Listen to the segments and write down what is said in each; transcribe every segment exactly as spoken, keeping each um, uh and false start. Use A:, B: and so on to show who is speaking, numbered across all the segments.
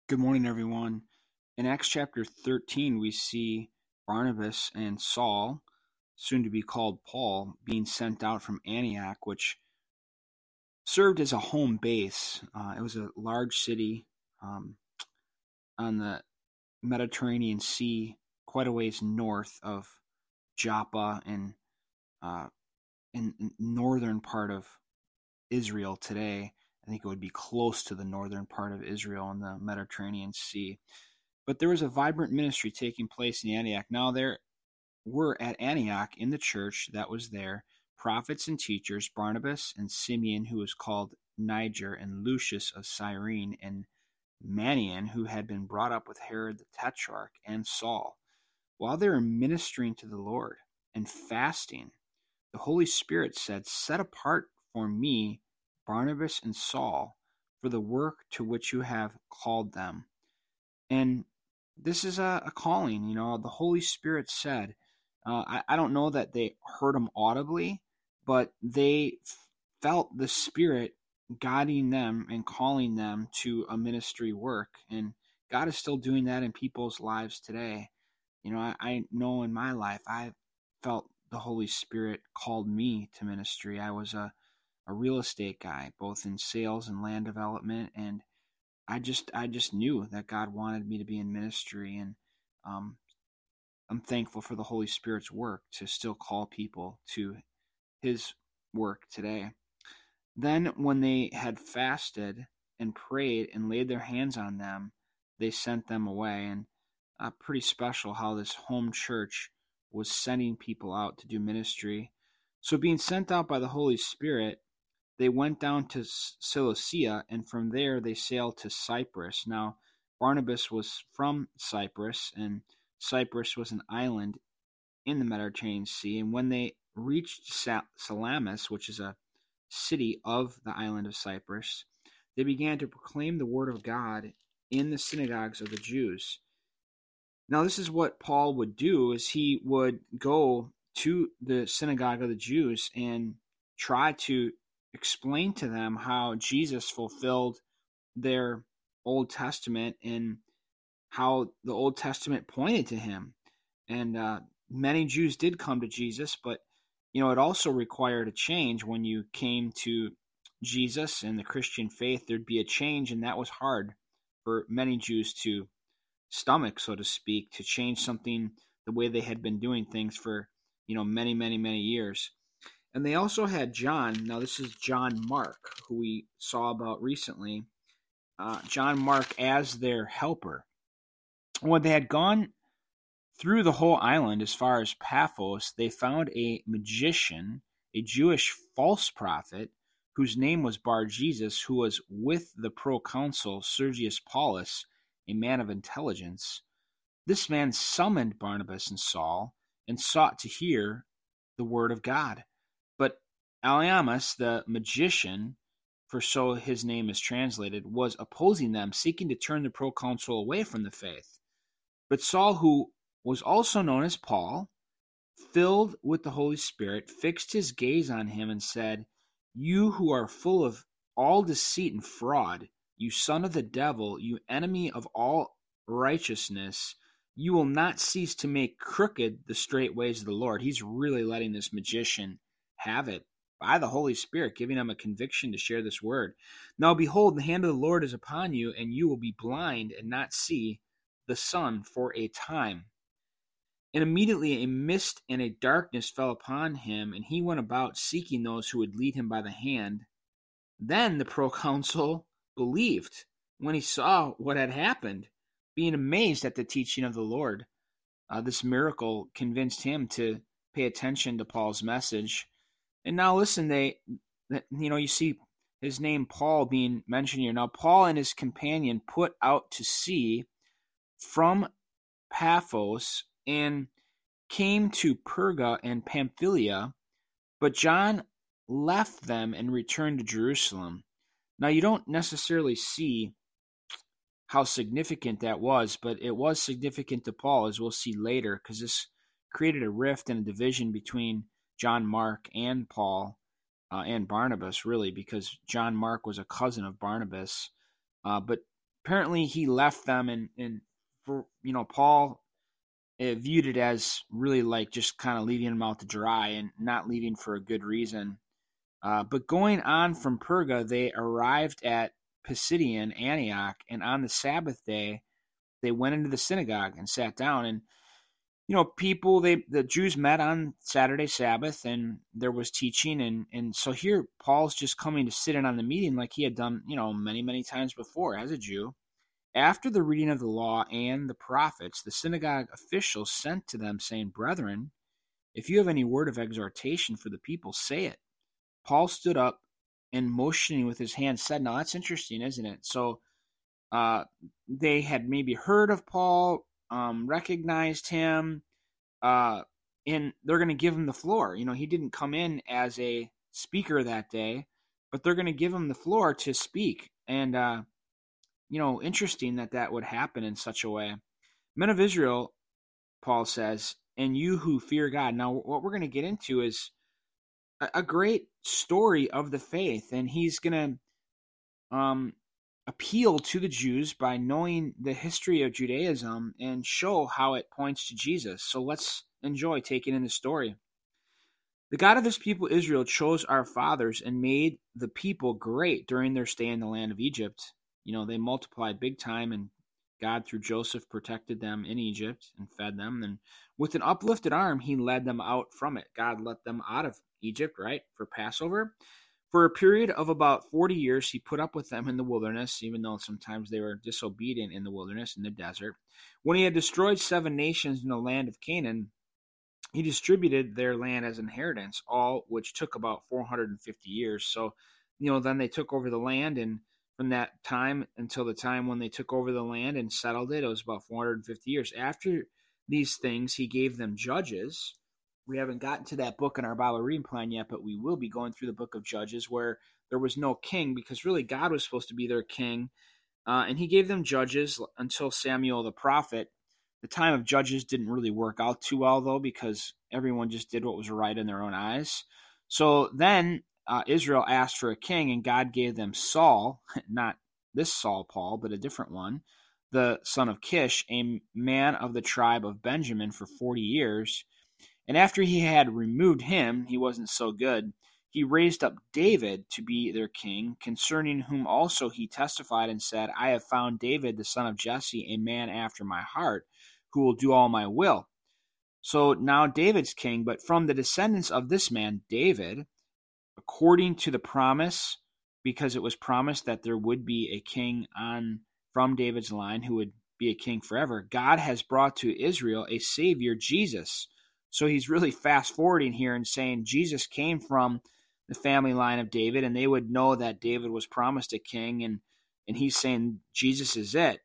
A: Good morning, everyone. In Acts chapter thirteen, we see Barnabas and Saul, soon to be called Paul, being sent out from Antioch, which served as a home base. Uh, it was a large city um, on the Mediterranean Sea, quite a ways north of Joppa and uh, in, in northern part of Israel today. I think it would be close to the northern part of Israel in the Mediterranean Sea. But there was a vibrant ministry taking place in Antioch. Now there were at Antioch in the church that was there prophets and teachers, Barnabas and Simeon, who was called Niger, and Lucius of Cyrene, and Manaen, who had been brought up with Herod the Tetrarch, and Saul. While they were ministering to the Lord and fasting, the Holy Spirit said, "Set apart for me Barnabas and Saul for the work to which you have called them." And this is a, a calling, you know, the Holy Spirit said, uh, I, I don't know that they heard him audibly, but they f- felt the Spirit guiding them and calling them to a ministry work. And God is still doing that in people's lives today. You know, I, I know in my life, I felt the Holy Spirit called me to ministry. I was a, a real estate guy, both in sales and land development, and I just I just knew that God wanted me to be in ministry, and um, I'm thankful for the Holy Spirit's work to still call people to His work today. Then, when they had fasted and prayed and laid their hands on them, they sent them away. And uh, pretty special how this home church was sending people out to do ministry. So, being sent out by the Holy Spirit, they went down to Seleucia, and from there they sailed to Cyprus. Now, Barnabas was from Cyprus, and Cyprus was an island in the Mediterranean Sea. And when they reached Salamis, which is a city of the island of Cyprus, they began to proclaim the word of God in the synagogues of the Jews. Now, this is what Paul would do, is he would go to the synagogue of the Jews and try to explain to them how Jesus fulfilled their Old Testament and how the Old Testament pointed to him. And uh, many Jews did come to Jesus, but you know, it also required a change. When you came to Jesus and the Christian faith, there'd be a change, and that was hard for many Jews to stomach, so to speak, to change something the way they had been doing things for, you know, many, many, many years. And they also had John. Now, this is John Mark, who we saw about recently. Uh, John Mark as their helper. When they had gone through the whole island as far as Paphos, they found a magician, a Jewish false prophet, whose name was Bar-Jesus, who was with the proconsul Sergius Paulus, a man of intelligence. This man summoned Barnabas and Saul and sought to hear the word of God. But Elymas, the magician, for so his name is translated, was opposing them, seeking to turn the proconsul away from the faith. But Saul, who was also known as Paul, filled with the Holy Spirit, fixed his gaze on him and said, "You who are full of all deceit and fraud, you son of the devil, you enemy of all righteousness, you will not cease to make crooked the straight ways of the Lord." He's really letting this magician have it by the Holy Spirit, giving him a conviction to share this word. "Now behold, the hand of the Lord is upon you, and you will be blind and not see the sun for a time." And immediately a mist and a darkness fell upon him, and he went about seeking those who would lead him by the hand. Then the proconsul believed when he saw what had happened, being amazed at the teaching of the Lord. Uh, this miracle convinced him to pay attention to Paul's message. And now listen, they, you know, you see his name Paul being mentioned here. Now Paul and his companion put out to sea from Paphos and came to Perga and Pamphylia, but John left them and returned to Jerusalem. Now, you don't necessarily see how significant that was, but it was significant to Paul, as we'll see later, because this created a rift and a division between John Mark and Paul uh, and Barnabas, really, because John Mark was a cousin of Barnabas. Uh, but apparently he left them, and, and for, you know, Paul uh, viewed it as really like just kind of leaving them out to dry and not leaving for a good reason. Uh, but going on from Perga, they arrived at Pisidian Antioch, and on the Sabbath day, they went into the synagogue and sat down. And you know, people, they the Jews met on Saturday Sabbath, and there was teaching, and and so here Paul's just coming to sit in on the meeting like he had done, you know, many many times before as a Jew. After the reading of the law and the prophets, the synagogue officials sent to them, saying, "Brethren, if you have any word of exhortation for the people, say it." Paul stood up and motioning with his hand said, now that's interesting, isn't it? So uh, they had maybe heard of Paul, um, recognized him, uh, and they're going to give him the floor. You know, he didn't come in as a speaker that day, but they're going to give him the floor to speak. And, uh, you know, interesting that that would happen in such a way. Men of Israel, Paul says, and you who fear God. Now, what we're going to get into is a great story of the faith, and he's going to um, appeal to the Jews by knowing the history of Judaism and show how it points to Jesus. So let's enjoy taking in the story. The God of his people Israel chose our fathers and made the people great during their stay in the land of Egypt. You know, they multiplied big time, and God, through Joseph, protected them in Egypt and fed them. And with an uplifted arm, he led them out from it. God let them out of Egypt, right, for Passover. For a period of about forty years, he put up with them in the wilderness, even though sometimes they were disobedient in the wilderness, in the desert. When he had destroyed seven nations in the land of Canaan, he distributed their land as inheritance, all which took about four hundred fifty years. So, you know, then they took over the land, and from that time until the time when they took over the land and settled it, it was about four hundred fifty years. After these things, he gave them judges. We haven't gotten to that book in our Bible reading plan yet, but we will be going through the book of Judges, where there was no king, because really God was supposed to be their king. Uh, and he gave them judges until Samuel the prophet. The time of Judges didn't really work out too well, though, because everyone just did what was right in their own eyes. So then uh, Israel asked for a king, and God gave them Saul, not this Saul Paul, but a different one, the son of Kish, a man of the tribe of Benjamin, for forty years. And after he had removed him, he wasn't so good. He raised up David to be their king, concerning whom also he testified and said, I have found David, the son of Jesse, a man after my heart, who will do all my will. So now David's king, but from the descendants of this man, David, according to the promise, because it was promised that there would be a king on from David's line who would be a king forever, God has brought to Israel a Savior, Jesus. So he's really fast forwarding here and saying Jesus came from the family line of David, and they would know that David was promised a king, and, and he's saying Jesus is it.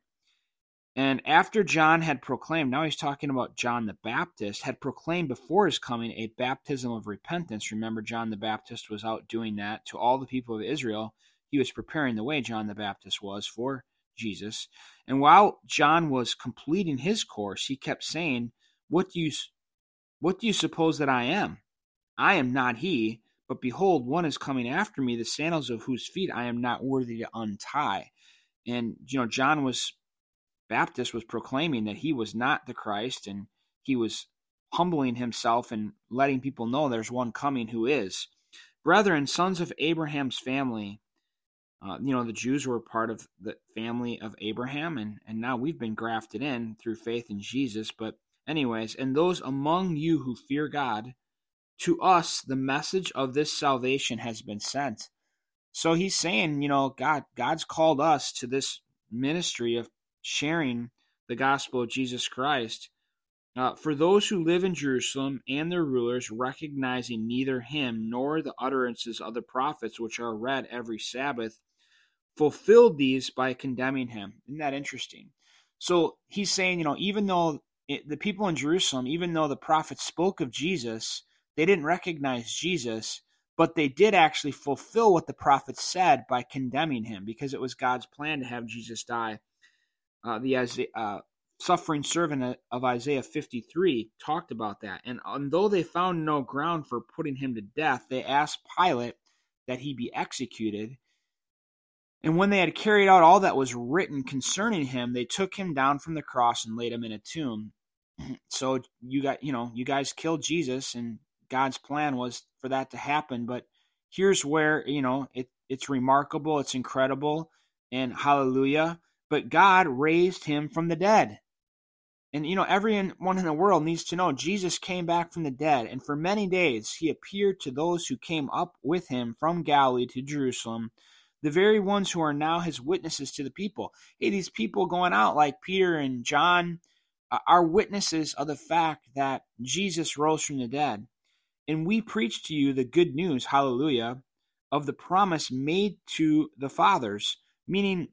A: And after John had proclaimed, now he's talking about John the Baptist, had proclaimed before his coming a baptism of repentance. Remember, John the Baptist was out doing that to all the people of Israel. He was preparing the way, John the Baptist was, for Jesus. And while John was completing his course, he kept saying, What do you What do you suppose that I am? I am not he, but behold, one is coming after me, the sandals of whose feet I am not worthy to untie. And, you know, John was, Baptist was proclaiming that he was not the Christ, and he was humbling himself and letting people know there's one coming who is. Brethren, sons of Abraham's family, uh, you know, the Jews were part of the family of Abraham, and, and now we've been grafted in through faith in Jesus, but anyways, and those among you who fear God, to us the message of this salvation has been sent. So he's saying, you know, God, God's called us to this ministry of sharing the gospel of Jesus Christ. Uh, for those who live in Jerusalem and their rulers, recognizing neither him nor the utterances of the prophets, which are read every Sabbath, fulfilled these by condemning him. Isn't that interesting? So he's saying, you know, even though It, the people in Jerusalem, even though the prophets spoke of Jesus, they didn't recognize Jesus, but they did actually fulfill what the prophets said by condemning him, because it was God's plan to have Jesus die. Uh, the uh, suffering servant of Isaiah fifty-three talked about that. And although they found no ground for putting him to death, they asked Pilate that he be executed. And when they had carried out all that was written concerning him, they took him down from the cross and laid him in a tomb. So you got, you know, you guys killed Jesus, and God's plan was for that to happen. But here's where, you know, it, it's remarkable, it's incredible, and hallelujah. But God raised him from the dead. And, you know, everyone in the world needs to know Jesus came back from the dead. And for many days, he appeared to those who came up with him from Galilee to Jerusalem, the very ones who are now his witnesses to the people. Hey, these people going out like Peter and John uh, are witnesses of the fact that Jesus rose from the dead. And we preach to you the good news, hallelujah, of the promise made to the fathers, meaning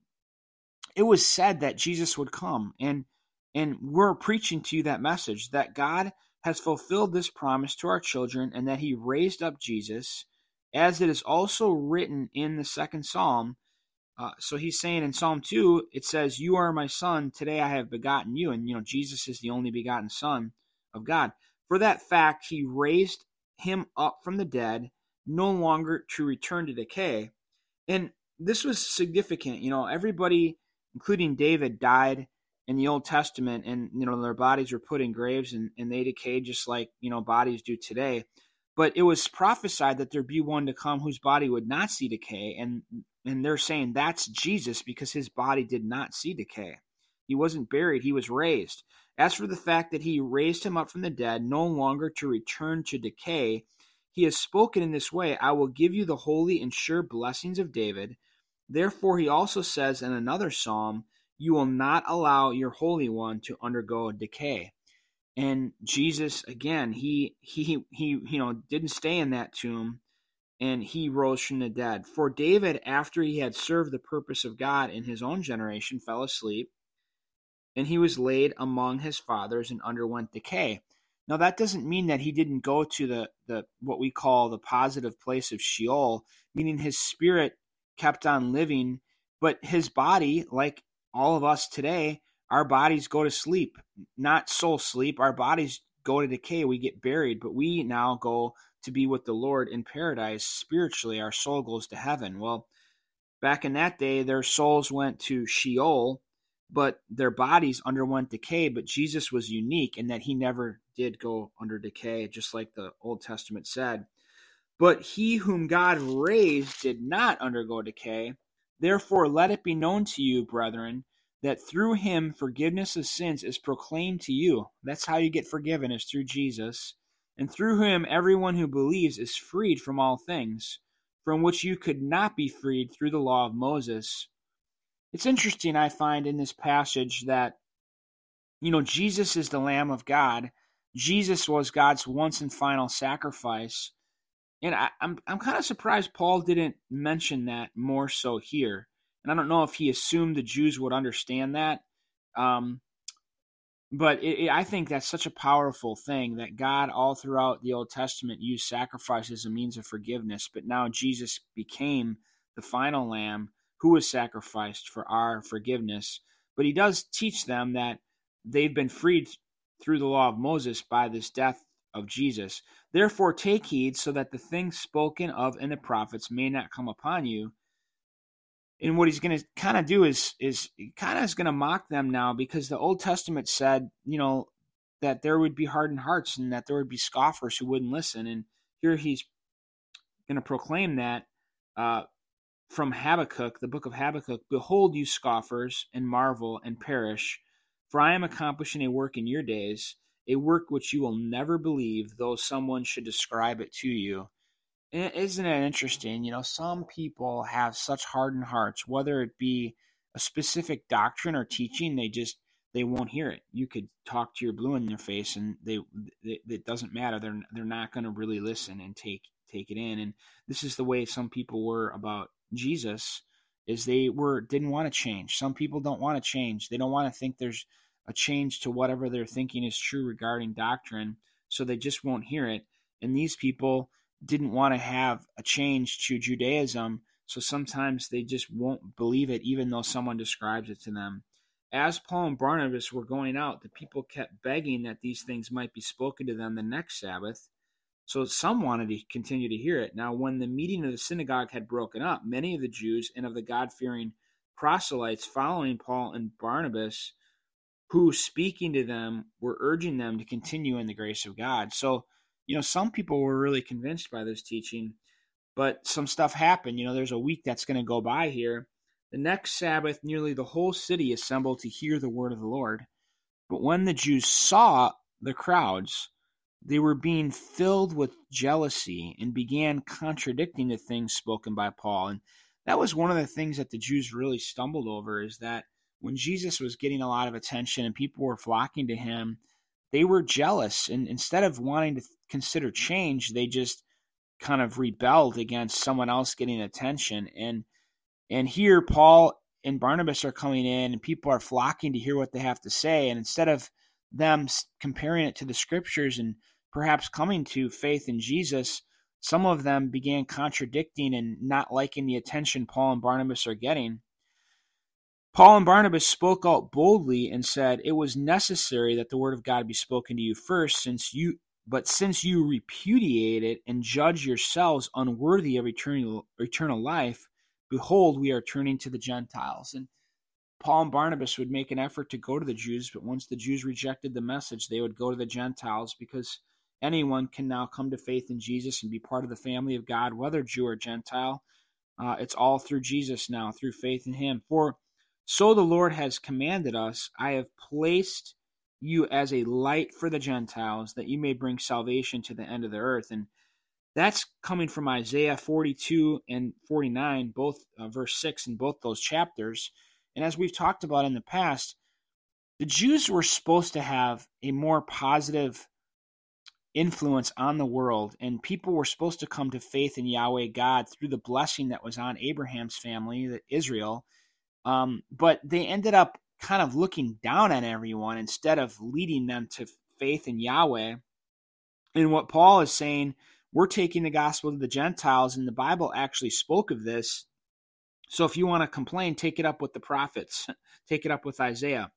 A: it was said that Jesus would come. And And we're preaching to you that message, that God has fulfilled this promise to our children and that he raised up Jesus, as it is also written in the second Psalm. Uh, so he's saying in Psalm two, it says, "You are my son, today I have begotten you." And, you know, Jesus is the only begotten son of God. For that fact, he raised him up from the dead, no longer to return to decay. And this was significant. You know, everybody, including David, died in the Old Testament, and, you know, their bodies were put in graves and, and they decayed just like, you know, bodies do today. But it was prophesied that there'd be one to come whose body would not see decay. And, and they're saying that's Jesus because his body did not see decay. He wasn't buried, he was raised. As for the fact that he raised him up from the dead, no longer to return to decay, he has spoken in this way, "I will give you the holy and sure blessings of David." Therefore, he also says in another psalm, "You will not allow your Holy One to undergo decay." And Jesus, again, he he he you know didn't stay in that tomb, and he rose from the dead. For David, after he had served the purpose of God in his own generation, fell asleep, and he was laid among his fathers and underwent decay. Now, that doesn't mean that he didn't go to the the what we call the positive place of Sheol, meaning his spirit kept on living, but his body, like all of us today, our bodies go to sleep, not soul sleep. Our bodies go to decay. We get buried, but we now go to be with the Lord in paradise. Spiritually, our soul goes to heaven. Well, back in that day, their souls went to Sheol, but their bodies underwent decay. But Jesus was unique in that he never did go under decay, just like the Old Testament said. But he whom God raised did not undergo decay. Therefore, let it be known to you, brethren, that through him forgiveness of sins is proclaimed to you. That's how you get forgiven, is through Jesus. And through him, everyone who believes is freed from all things, from which you could not be freed through the law of Moses. It's interesting, I find, in this passage that, you know, Jesus is the Lamb of God. Jesus was God's once and final sacrifice. And I, I'm I'm kind of surprised Paul didn't mention that more so here. And I don't know if he assumed the Jews would understand that. Um, but it, it, I think that's such a powerful thing that God all throughout the Old Testament used sacrifice as a means of forgiveness. But now Jesus became the final lamb who was sacrificed for our forgiveness. But he does teach them that they've been freed through the law of Moses by this death of Jesus. Therefore, take heed so that the things spoken of in the prophets may not come upon you. And what he's going to kind of do is, is kind of is going to mock them now, because the Old Testament said, you know, that there would be hardened hearts and that there would be scoffers who wouldn't listen. And here he's going to proclaim that uh, from Habakkuk, the book of Habakkuk, "Behold, you scoffers, and marvel and perish, for I am accomplishing a work in your days, a work which you will never believe, though someone should describe it to you." And isn't it interesting? You know, some people have such hardened hearts, whether it be a specific doctrine or teaching, they just, they won't hear it. You could talk to your blue in their face and they, they it doesn't matter. They're they're not going to really listen and take take it in. And this is the way some people were about Jesus, is they were didn't want to change. Some people don't want to change. They don't want to think there's a change to whatever they're thinking is true regarding doctrine, so they just won't hear it. And these people didn't want to have a change to Judaism, so sometimes they just won't believe it even though someone describes it to them. As Paul and Barnabas were going out, the people kept begging that these things might be spoken to them the next Sabbath. So some wanted to continue to hear it. Now, when the meeting of the synagogue had broken up, many of the Jews and of the God-fearing proselytes following Paul and Barnabas, who speaking to them were urging them to continue in the grace of God. So, you know, some people were really convinced by this teaching, but some stuff happened. You know, there's a week that's going to go by here. The next Sabbath, nearly the whole city assembled to hear the word of the Lord. But when the Jews saw the crowds, they were being filled with jealousy and began contradicting the things spoken by Paul. And that was one of the things that the Jews really stumbled over, is that when Jesus was getting a lot of attention and people were flocking to him, they were jealous. And instead of wanting to consider change, they just kind of rebelled against someone else getting attention. And and here Paul and Barnabas are coming in, and people are flocking to hear what they have to say. And instead of them comparing it to the scriptures and perhaps coming to faith in Jesus, some of them began contradicting and not liking the attention Paul and Barnabas are getting. Paul and Barnabas spoke out boldly and said, "It was necessary that the word of God be spoken to you first, since you but since you repudiate it and judge yourselves unworthy of eternal eternal life, behold, we are turning to the Gentiles." And Paul and Barnabas would make an effort to go to the Jews, but once the Jews rejected the message, they would go to the Gentiles, because anyone can now come to faith in Jesus and be part of the family of God, whether Jew or Gentile. Uh, it's all through Jesus now, through faith in him. For so the Lord has commanded us, "I have placed you as a light for the Gentiles, that you may bring salvation to the end of the earth." And that's coming from Isaiah forty-two and forty-nine, both uh, verse six in both those chapters. And as we've talked about in the past, the Jews were supposed to have a more positive influence on the world, and people were supposed to come to faith in Yahweh God through the blessing that was on Abraham's family, Israel. Um, but they ended up kind of looking down on everyone instead of leading them to faith in Yahweh. And what Paul is saying, we're taking the gospel to the Gentiles, and the Bible actually spoke of this. So if you want to complain, take it up with the prophets. Take it up with Isaiah.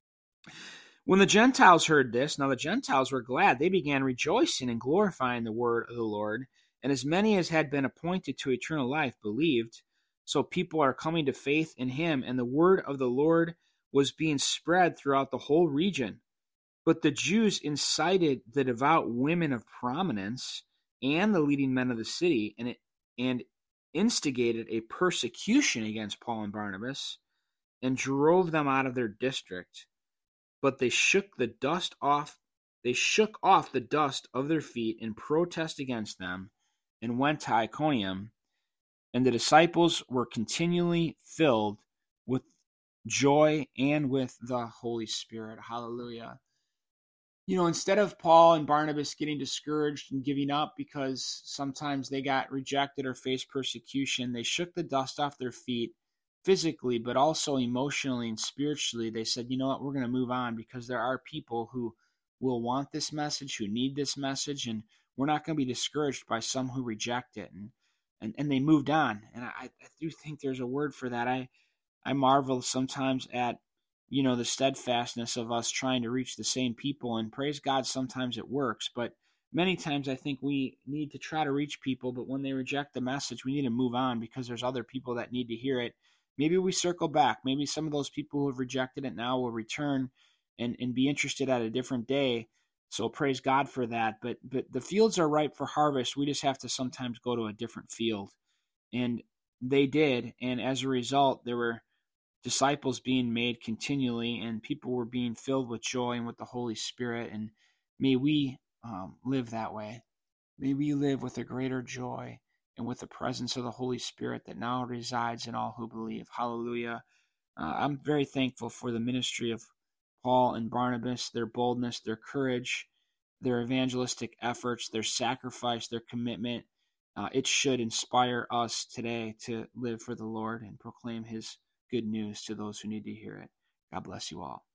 A: When the Gentiles heard this, now the Gentiles were glad. They began rejoicing and glorifying the word of the Lord. And as many as had been appointed to eternal life believed. So people are coming to faith in him, and the word of the Lord was being spread throughout the whole region. But the Jews incited the devout women of prominence and the leading men of the city, and it, and instigated a persecution against Paul and Barnabas, and drove them out of their district. But they shook the dust off. They shook off the dust of their feet in protest against them, and went to Iconium. And the disciples were continually filled with joy and with the Holy Spirit. Hallelujah. You know, instead of Paul and Barnabas getting discouraged and giving up because sometimes they got rejected or faced persecution, they shook the dust off their feet physically, but also emotionally and spiritually. They said, you know what, we're going to move on, because there are people who will want this message, who need this message, and we're not going to be discouraged by some who reject it. And and, and they moved on. And I, I do think there's a word for that. I, I marvel sometimes at, you know, the steadfastness of us trying to reach the same people, and praise God, sometimes it works, but many times I think we need to try to reach people, but when they reject the message, we need to move on, because there's other people that need to hear it. Maybe we circle back. Maybe some of those people who have rejected it now will return and, and be interested at a different day. So praise God for that. But but the fields are ripe for harvest. We just have to sometimes go to a different field. And they did. And as a result, there were disciples being made continually, and people were being filled with joy and with the Holy Spirit. And may we um, live that way. May we live with a greater joy and with the presence of the Holy Spirit that now resides in all who believe. Hallelujah. Uh, I'm very thankful for the ministry of Paul and Barnabas, their boldness, their courage, their evangelistic efforts, their sacrifice, their commitment. Uh, it should inspire us today to live for the Lord and proclaim his good news to those who need to hear it. God bless you all.